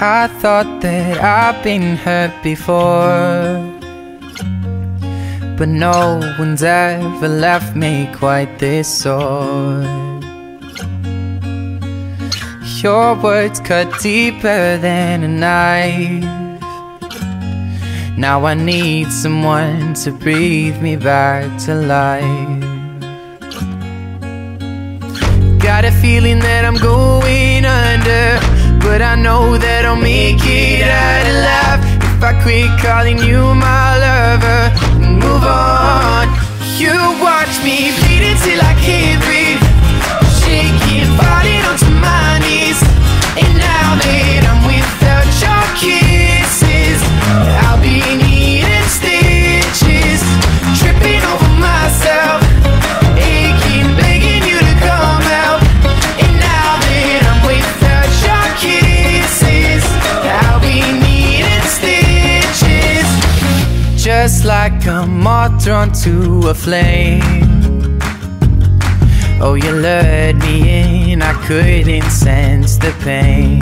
I thought that I've been hurt before, but no one's ever left me quite this sore. Your words cut deeper than a knife. Now I need someone to breathe me back to life. Got a feeling that I'm going under, but I know that I'll make it out alive if I quit calling you my lover and move on. You watch me bleed until I can't breathe, shaking, falling onto my knees. And now that I'm without your kisses, I'll be needing stitches, tripping over myself, aching, begging you to come out. And now that I'm without your kisses, I'll be needing stitches, just like a moth drawn to a flame. Oh, you lured me in, I couldn't sense the pain.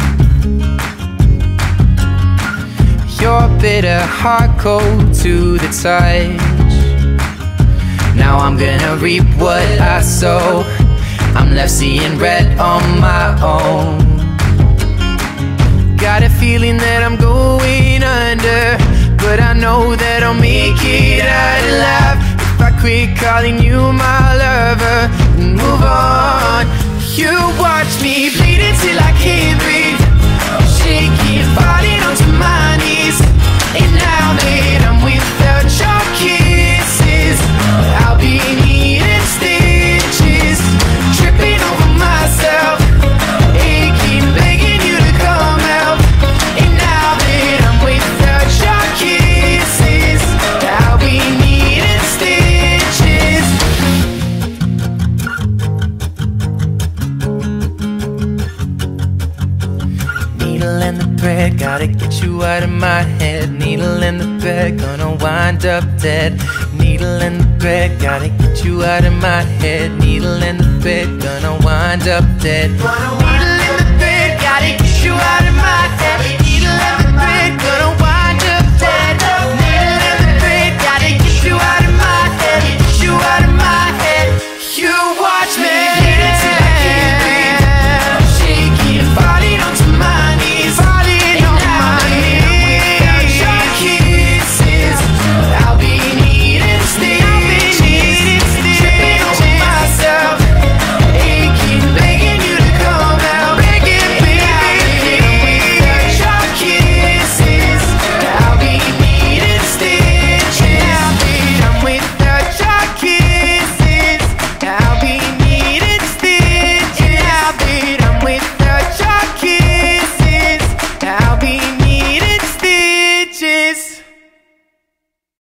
Your bitter heart cold to the touch. Now I'm gonna reap what I sow. I'm left seeing red on my own. Got a feeling that I'm going under, but I know that I'll make it out alive if I quit calling you my lover and move on. You watch me bleed until I can't breathe, shaking, falling onto my knees. And now that I'm without your kisses, I'll be needing stitches, tripping over myself, aching, begging you to come out. And now that I'm without your kisses, I'll be needing stitches. Needle in the thread, gotta get you out of my head. Needle in the thread, gonna wind up dead. Needle in the thread, gotta get you out of my head. Needle in the thread, gonna wind up dead. Needle in the thread, gotta get you out of my head. Needle in the thread.